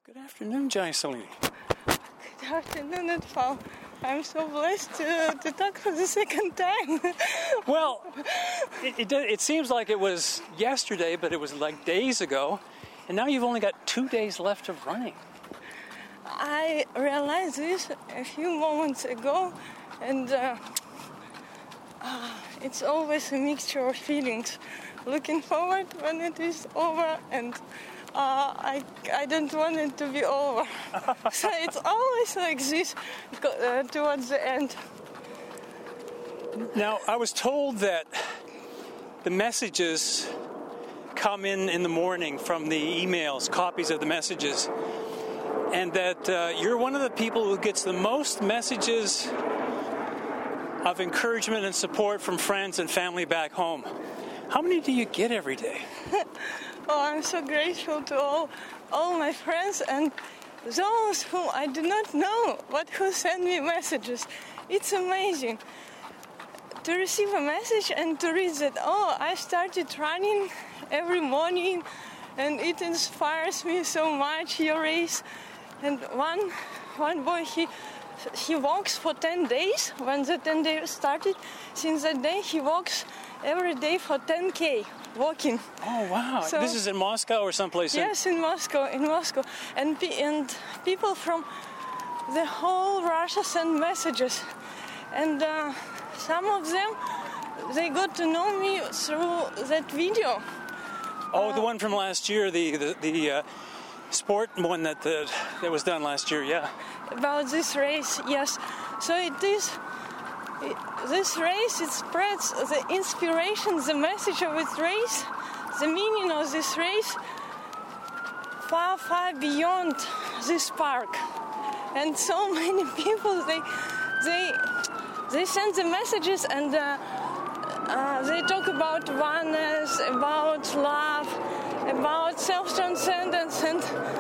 Good afternoon, Jaisalini. Good afternoon, Edval. I'm so blessed to talk for the second time. Well, it seems like it was yesterday, but it was like days ago, and now you've only got 2 days left of running. I realized this a few moments ago, and it's always a mixture of feelings. Looking forward when it is over, and I don't want it to be over. So it's always like this towards the end. Now, I was told that the messages come in the morning from the emails, copies of the messages, and that you're one of the people who gets the most messages of encouragement and support from friends and family back home. How many do you get every day? Oh, I'm so grateful to all my friends and those whom I do not know, but who send me messages. It's amazing to receive a message and to read that, I started running every morning and it inspires me so much, your race. And one boy, he walks for 10 days. When the 10 days started, since that day he walks every day for 10K walking. Oh, wow. So, this is in Moscow or someplace? Yes, in Moscow. And people from the whole Russia send messages. And some of them, they got to know me through that video. Oh, the one from last year, the sport one that was done last year, yeah. About this race, yes. So this race, it spreads the inspiration, the message of this race, the meaning of this race far, far beyond this park. And so many people, they send the messages and they talk about oneness, about love, about self-transcendence, and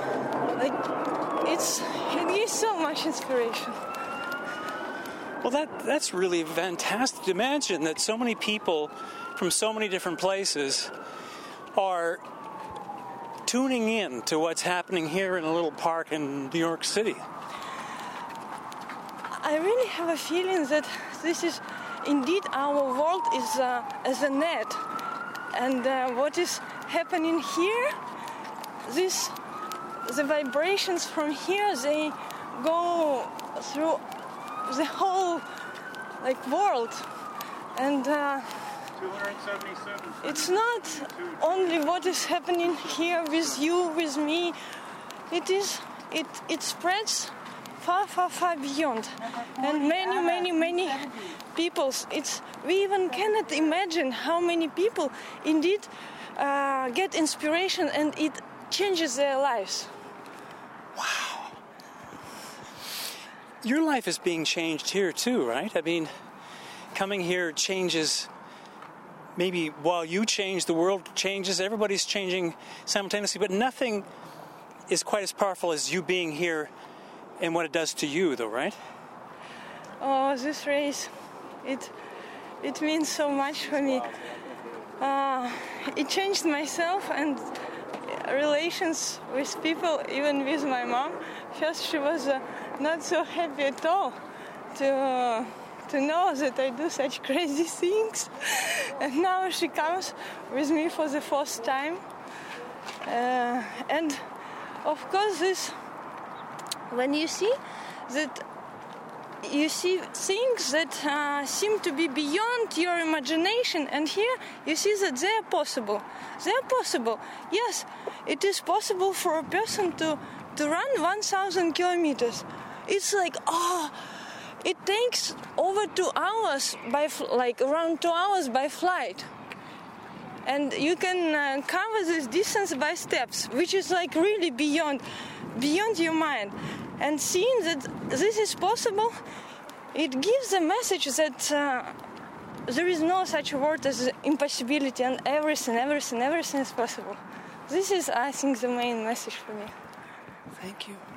it gives so much inspiration. Well, that's really fantastic to imagine that so many people from so many different places are tuning in to what's happening here in a little park in New York City. I really have a feeling that this is indeed our world is as a net, and what is happening here, the vibrations from here, they go through the whole world, and 277. it's not only what is happening here with you, with me. It spreads far, far, far beyond, and many peoples. We even cannot imagine how many people indeed get inspiration, and it changes their lives. Wow. Your life is being changed here too, right? I mean, coming here changes, maybe while you change, the world changes, everybody's changing simultaneously, but nothing is quite as powerful as you being here and what it does to you, though, right? Oh, this race, it means so much for me. It changed myself and relations with people, even with my mom. First, she was not so happy at all to know that I do such crazy things. And now she comes with me for the first time. And of course, when you see things that seem to be beyond your imagination, and here you see that they are possible. Yes, it is possible for a person to run 1,000 kilometers. It's like, it takes over 2 hours around 2 hours by flight. And you can cover this distance by steps, which is really beyond your mind. And seeing that this is possible, it gives a message that there is no such word as impossibility, and everything is possible. This is, I think, the main message for me. Thank you.